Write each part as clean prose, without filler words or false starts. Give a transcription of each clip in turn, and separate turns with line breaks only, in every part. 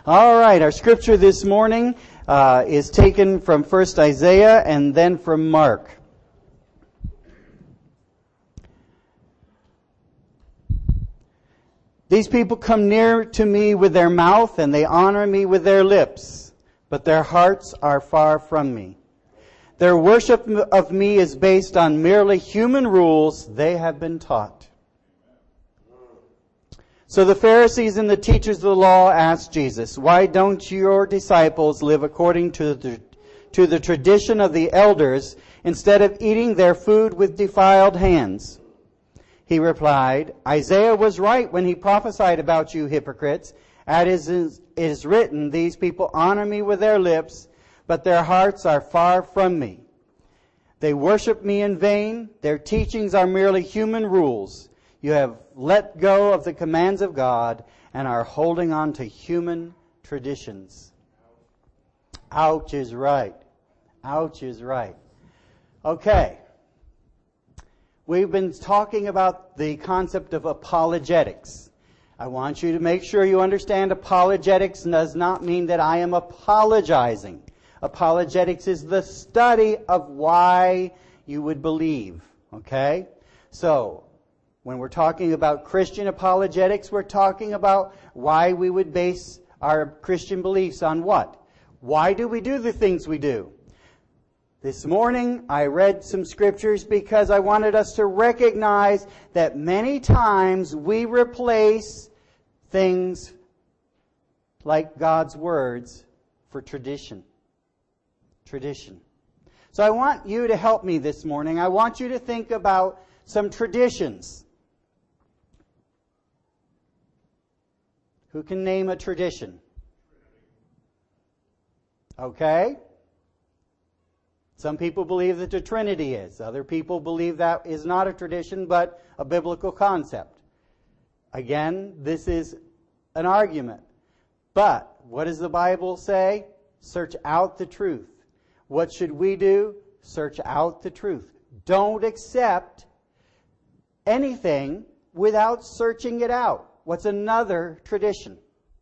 All right, our scripture this morning is taken from first Isaiah and then from Mark. These people come near to me with their mouth and they honor me with their lips, but their hearts are far from me. Their worship of me is based on merely human rules they have been taught. So the Pharisees and the teachers of the law asked Jesus, "Why don't your disciples live according to the tradition of the elders instead of eating their food with defiled hands?" He replied, "Isaiah was right when he prophesied about you hypocrites. As it is written, these people honor me with their lips, but their hearts are far from me. They worship me in vain. Their teachings are merely human rules. You have let go of the commands of God and are holding on to human traditions." Ouch is right. Ouch is right. Okay. We've been talking about the concept of apologetics. I want you to make sure you understand apologetics does not mean that I am apologizing. Apologetics is the study of why you would believe. Okay? So, when we're talking about Christian apologetics, we're talking about why we would base our Christian beliefs on what? Why do we do the things we do? This morning, I read some scriptures because I wanted us to recognize that many times we replace things like God's words for tradition. Tradition. So I want you to help me this morning. I want you to think about some traditions. Who can name a tradition? Okay. Some people believe that the Trinity is. Other people believe that is not a tradition, but a biblical concept. Again, this is an argument. But what does the Bible say? Search out the truth. What should we do? Search out the truth. Don't accept anything without searching it out. What's another tradition?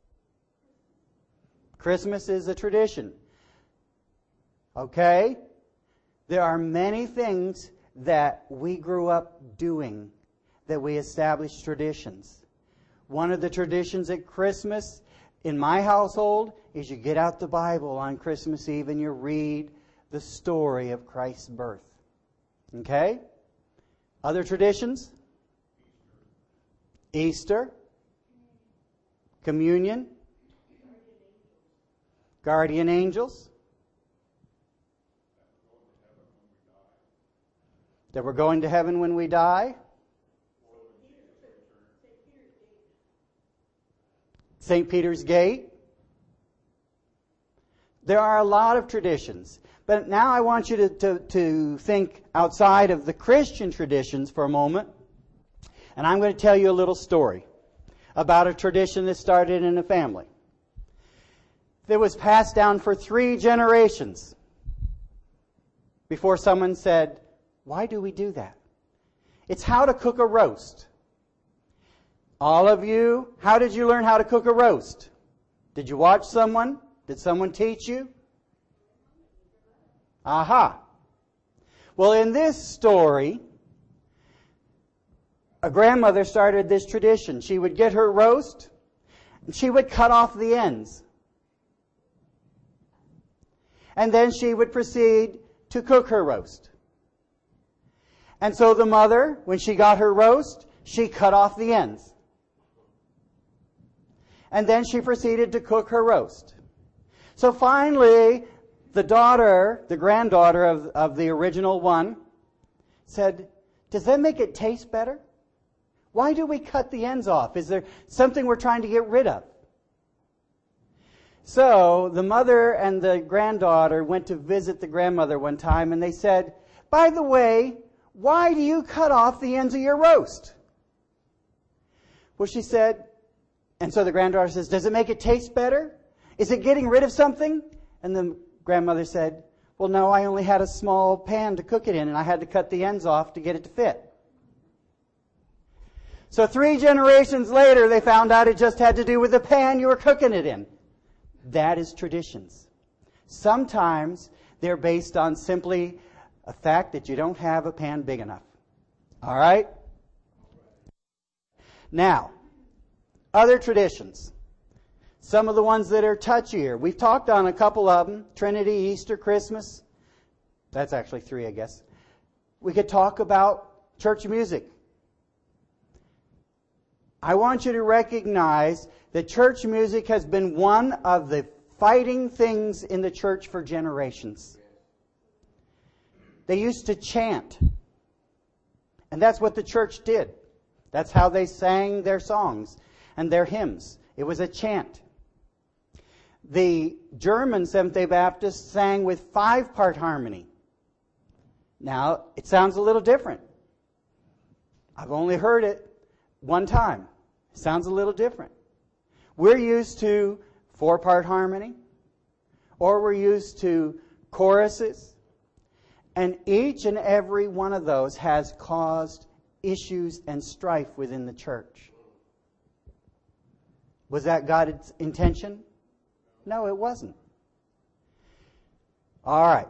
Christmas is a tradition. Okay? There are many things that we grew up doing that we established traditions. One of the traditions at Christmas in my household is you get out the Bible on Christmas Eve and you read the story of Christ's birth. Okay? Other traditions? Easter. Communion. Guardian angels. That we're going to heaven when we die. St. Peter's Gate. There are a lot of traditions. But now I want you to think outside of the Christian traditions for a moment. And I'm going to tell you a little story about a tradition that started in a family. That was passed down for 3 generations before someone said, "Why do we do that?" It's how to cook a roast. All of you, how did you learn how to cook a roast? Did you watch someone? Did someone teach you? Aha. Well, in this story, a grandmother started this tradition. She would get her roast, and she would cut off the ends. And then she would proceed to cook her roast. And so the mother, when she got her roast, she cut off the ends. And then she proceeded to cook her roast. So finally, the daughter, the granddaughter of the original one, said, "Does that make it taste better? Why do we cut the ends off? Is there something we're trying to get rid of?" So the mother and the granddaughter went to visit the grandmother one time, and they said, "By the way, why do you cut off the ends of your roast?" Well, she said, and so the granddaughter says, "Does it make it taste better? Is it getting rid of something?" And the grandmother said, "Well, no, I only had a small pan to cook it in, and I had to cut the ends off to get it to fit." So 3 generations later, they found out it just had to do with the pan you were cooking it in. That is traditions. Sometimes they're based on simply a fact that you don't have a pan big enough. All right? Now, other traditions. Some of the ones that are touchier. We've talked on a couple of them. Trinity, Easter, Christmas. That's actually 3, I guess. We could talk about church music. I want you to recognize that church music has been one of the fighting things in the church for generations. They used to chant. And that's what the church did. That's how they sang their songs and their hymns. It was a chant. The German Seventh-day Baptists sang with 5-part harmony. Now, it sounds a little different. I've only heard it one time. It sounds a little different. We're used to 4-part harmony, or we're used to choruses, and each and every one of those has caused issues and strife within the church. Was that God's intention? No, it wasn't. All right.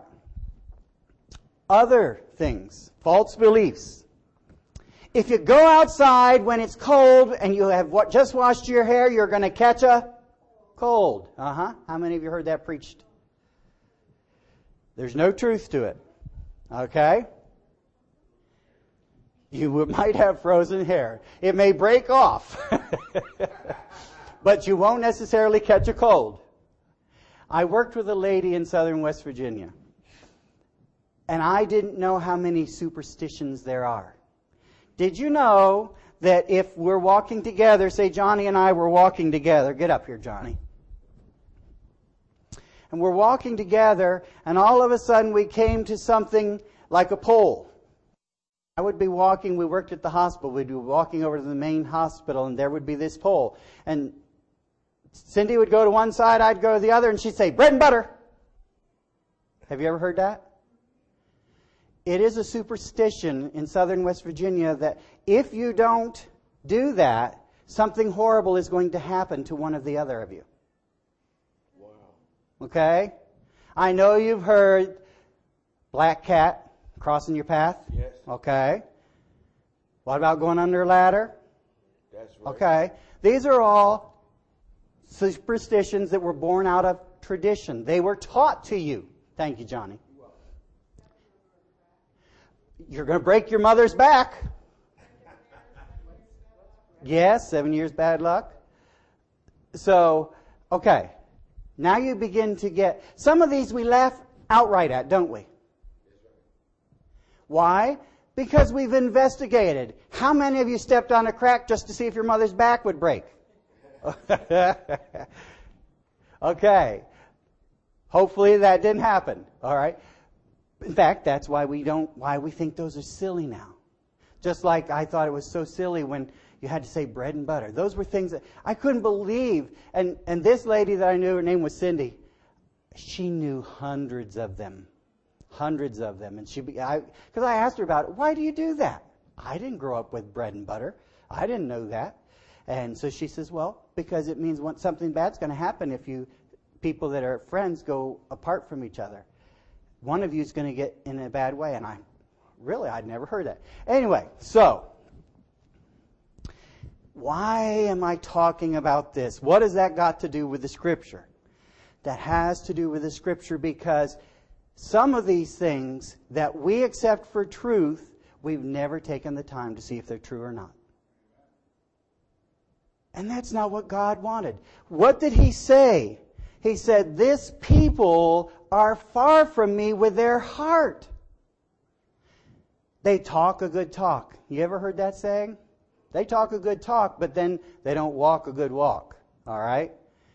Other things, false beliefs. If you go outside when it's cold and you have just washed your hair, you're going to catch a cold. How many of you heard that preached? There's no truth to it. Okay? You might have frozen hair. It may break off. But you won't necessarily catch a cold. I worked with a lady in southern West Virginia. And I didn't know how many superstitions there are. Did you know that if we're walking together, say Johnny and I were walking together, get up here, Johnny. And we're walking together, and all of a sudden we came to something like a pole. I would be walking, we worked at the hospital, we'd be walking over to the main hospital, and there would be this pole. And Cindy would go to one side, I'd go to the other, and she'd say, bread and butter. Have you ever heard that? It is a superstition in southern West Virginia that if you don't do that, something horrible is going to happen to one of the other of you. Wow. Okay? I know you've heard black cat crossing your path.
Yes.
Okay. What about going under a ladder?
That's right.
Okay. These are all superstitions that were born out of tradition. They were taught to you. Thank you, Johnny. You're going to break your mother's back. Yes, 7 years bad luck. So, okay. Now you begin to get... Some of these we laugh outright at, don't we? Why? Because we've investigated. How many of you stepped on a crack just to see if your mother's back would break? Okay. Hopefully that didn't happen. All right. In fact, that's why we think those are silly now. Just like I thought it was so silly when you had to say bread and butter. Those were things that I couldn't believe. And this lady that I knew, her name was Cindy, she knew hundreds of them. Hundreds of them. And because I asked her about it, why do you do that? I didn't grow up with bread and butter. I didn't know that. And so she says, well, because it means something bad's going to happen if people that are friends go apart from each other. One of you is going to get in a bad way. And I'd never heard that. Anyway, so, why am I talking about this? What has that got to do with the Scripture? That has to do with the Scripture because some of these things that we accept for truth, we've never taken the time to see if they're true or not. And that's not what God wanted. What did He say? He said, this people are far from me with their heart. They talk a good talk. You ever heard that saying? They talk a good talk, but then they don't walk a good walk. All right?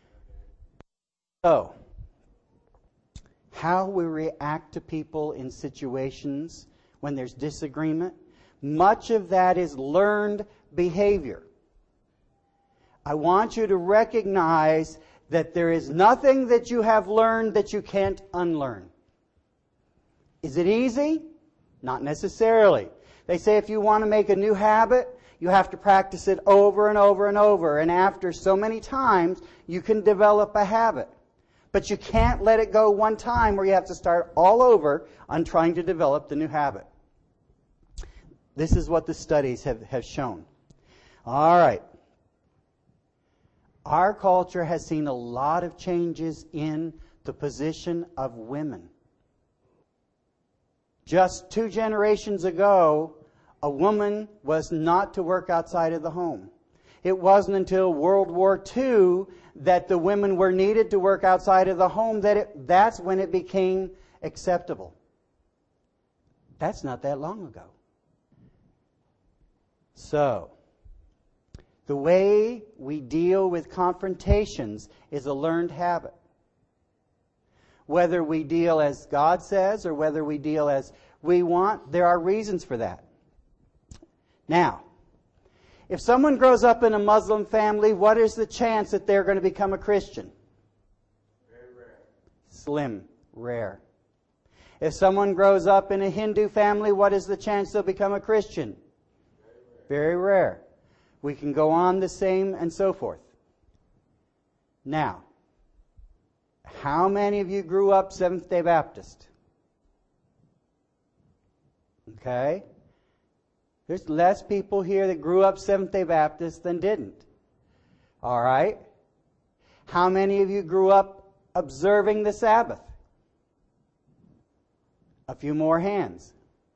So, how we react to people in situations when there's disagreement, much of that is learned behavior. I want you to recognize that there is nothing that you have learned that you can't unlearn. Is it easy? Not necessarily. They say if you want to make a new habit, you have to practice it over and over and over. And after so many times, you can develop a habit. But you can't let it go one time where you have to start all over on trying to develop the new habit. This is what the studies have shown. All right. Our culture has seen a lot of changes in the position of women. Just 2 generations ago, a woman was not to work outside of the home. It wasn't until World War II that the women were needed to work outside of the home that's when it became acceptable. That's not that long ago. So, the way we deal with confrontations is a learned habit. Whether we deal as God says or whether we deal as we want, there are reasons for that. Now, if someone grows up in a Muslim family, what is the chance that they're going to become a Christian?
Very rare.
Slim, rare. If someone grows up in a Hindu family, what is the chance they'll become a Christian? Very rare. We can go on the same and so forth. Now, how many of you grew up Seventh-day Baptist? Okay. There's less people here that grew up Seventh-day Baptist than didn't. All right. How many of you grew up observing the Sabbath? A few more hands.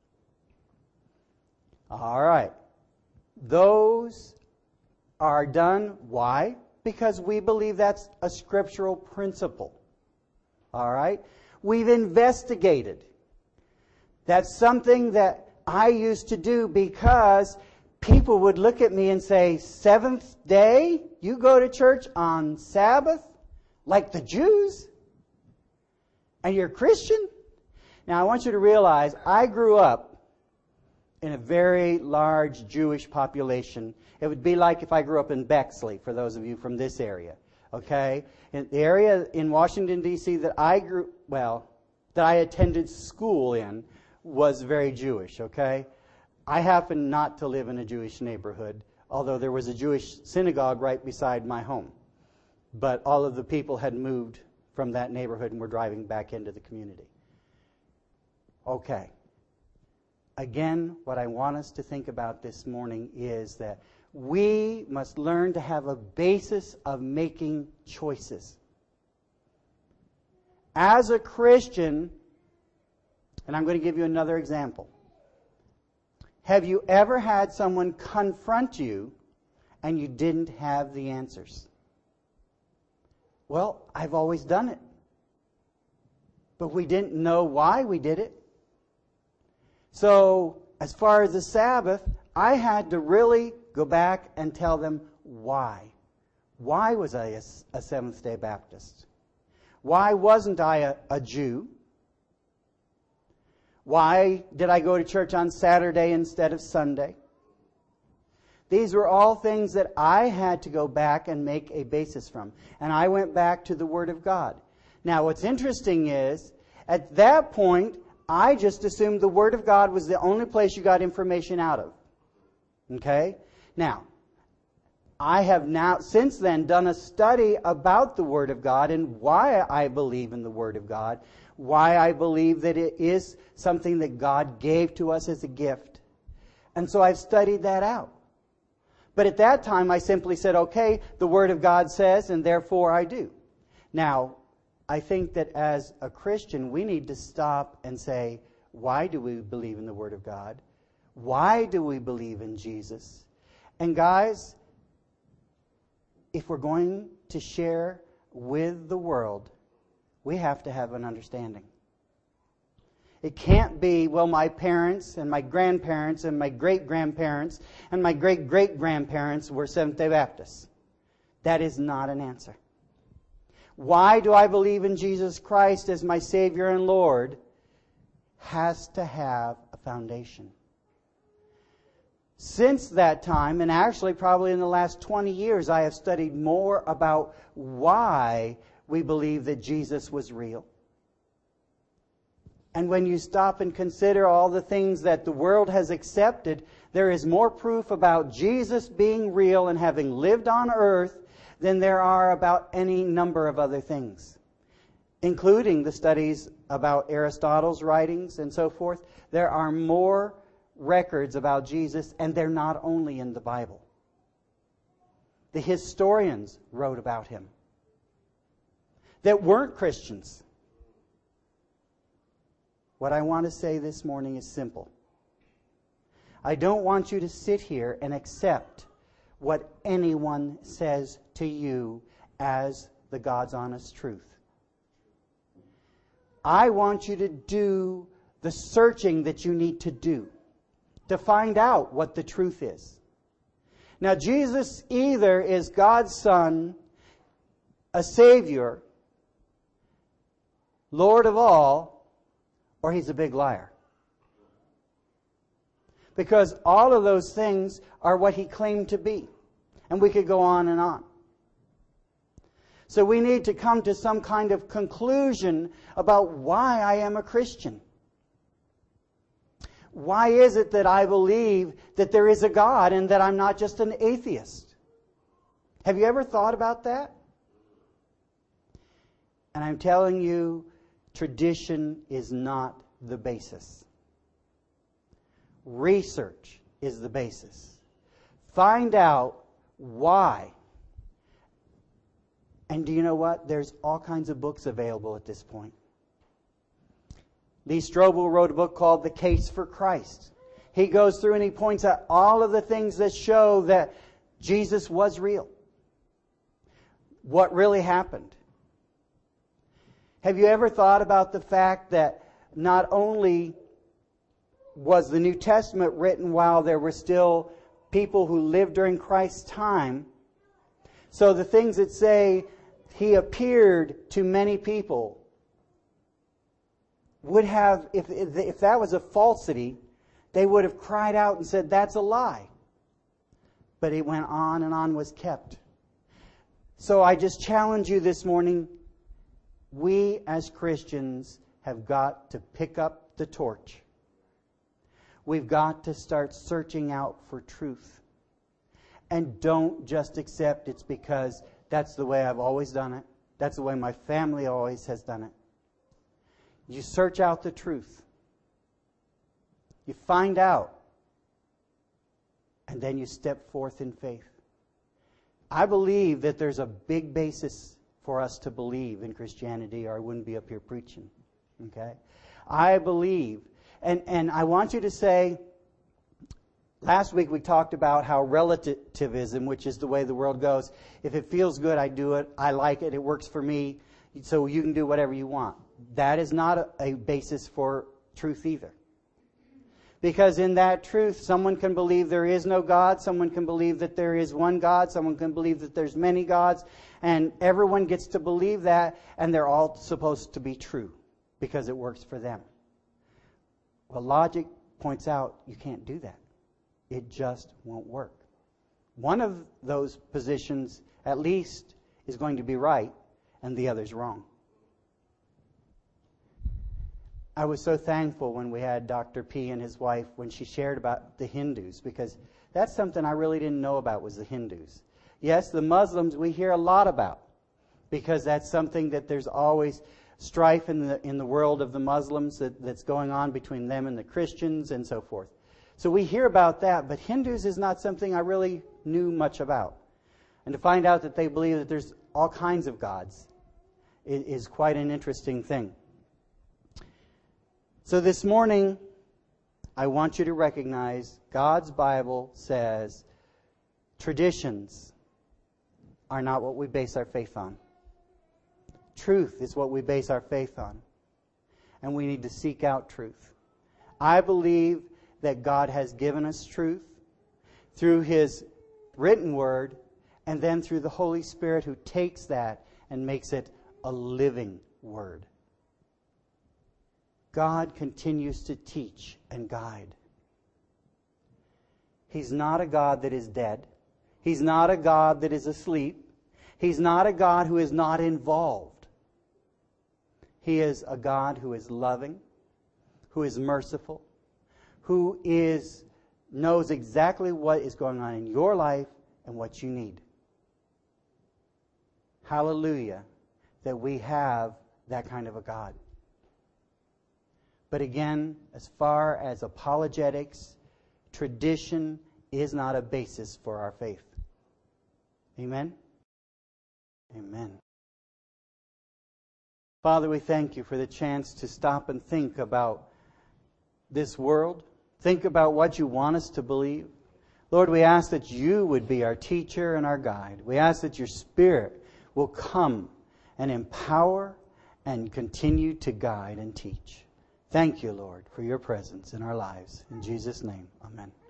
All right. Those are done. Why? Because we believe that's a scriptural principle. All right? We've investigated. That's something that I used to do because people would look at me and say, 7th day? You go to church on Sabbath? Like the Jews? And you're a Christian? Now I want you to realize I grew up in a very large Jewish population. It would be like if I grew up in Bexley, for those of you from this area. Okay? In the area in Washington, D.C. that I attended school in was very Jewish, okay? I happen not to live in a Jewish neighborhood, although there was a Jewish synagogue right beside my home. But all of the people had moved from that neighborhood and were driving back into the community. Okay. Again, what I want us to think about this morning is that we must learn to have a basis of making choices. As a Christian, and I'm going to give you another example. Have you ever had someone confront you and you didn't have the answers? Well, I've always done it. But we didn't know why we did it. So, as far as the Sabbath, I had to really go back and tell them why. Why was I a Seventh-day Baptist? Why wasn't I a Jew? Why did I go to church on Saturday instead of Sunday? These were all things that I had to go back and make a basis from. And I went back to the Word of God. Now, what's interesting is, at that point, I just assumed the Word of God was the only place you got information out of. Okay? Now, I have now, since then, done a study about the Word of God and why I believe in the Word of God, why I believe that it is something that God gave to us as a gift. And so I've studied that out. But at that time, I simply said, okay, the Word of God says, and therefore I do. Now, I think that as a Christian, we need to stop and say, why do we believe in the Word of God? Why do we believe in Jesus? And guys, if we're going to share with the world, we have to have an understanding. It can't be, well, my parents and my grandparents and my great-grandparents and my great-great-grandparents were Seventh-day Baptists. That is not an answer. Why do I believe in Jesus Christ as my Savior and Lord? Has to have a foundation. Since that time, and actually probably in the last 20 years, I have studied more about why we believe that Jesus was real. And when you stop and consider all the things that the world has accepted, there is more proof about Jesus being real and having lived on earth than there are about any number of other things. including the studies about Aristotle's writings and so forth, there are more records about Jesus, and they're not only in the Bible. The historians wrote about him that weren't Christians. What I want to say this morning is simple. I don't want you to sit here and accept what anyone says to you as the God's honest truth. I want you to do the searching that you need to do to find out what the truth is. Now, Jesus either is God's Son, a Savior, Lord of all, or he's a big liar. Because all of those things are what he claimed to be. And we could go on and on. So we need to come to some kind of conclusion about why I am a Christian. Why is it that I believe that there is a God and that I'm not just an atheist? Have you ever thought about that? And I'm telling you, tradition is not the basis. Research is the basis. Find out why. And do you know what? There's all kinds of books available at this point. Lee Strobel wrote a book called The Case for Christ. He goes through and he points out all of the things that show that Jesus was real. What really happened. Have you ever thought about the fact that not only was the New Testament written while there were still people who lived during Christ's time, so the things that say he appeared to many people would have, if that was a falsity, they would have cried out and said, that's a lie. But it went on and on was kept. So I just challenge you this morning, we as Christians have got to pick up the torch. We've got to start searching out for truth. And don't just accept it's because that's the way I've always done it. That's the way my family always has done it. You search out the truth. You find out. And then you step forth in faith. I believe that there's a big basis for us to believe in Christianity, or I wouldn't be up here preaching. Okay? I believe. And I want you to say, last week we talked about how relativism, which is the way the world goes, if it feels good, I do it, I like it, it works for me, so you can do whatever you want. That is not a basis for truth either. Because in that truth, someone can believe there is no God, someone can believe that there is one God, someone can believe that there's many gods, and everyone gets to believe that, and they're all supposed to be true because it works for them. Well, logic points out you can't do that. It just won't work. One of those positions, at least, is going to be right, and the other's wrong. I was so thankful when we had Dr. P and his wife when she shared about the Hindus, because that's something I really didn't know about, was the Hindus. Yes, the Muslims we hear a lot about, because that's something that there's always strife in the world of the Muslims that's going on between them and the Christians and so forth. So we hear about that, but Hindus is not something I really knew much about. And to find out that they believe that there's all kinds of gods is quite an interesting thing. So this morning, I want you to recognize God's Bible says traditions are not what we base our faith on. Truth is what we base our faith on. And we need to seek out truth. I believe that God has given us truth through His written word and then through the Holy Spirit who takes that and makes it a living word. God continues to teach and guide. He's not a God that is dead. He's not a God that is asleep. He's not a God who is not involved. He is a God who is loving, who is merciful, who knows exactly what is going on in your life and what you need. Hallelujah, that we have that kind of a God. But again, as far as apologetics, tradition is not a basis for our faith. Amen? Amen. Father, we thank you for the chance to stop and think about this world. Think about what you want us to believe. Lord, we ask that you would be our teacher and our guide. We ask that your Spirit will come and empower and continue to guide and teach. Thank you, Lord, for your presence in our lives. In Jesus' name, amen.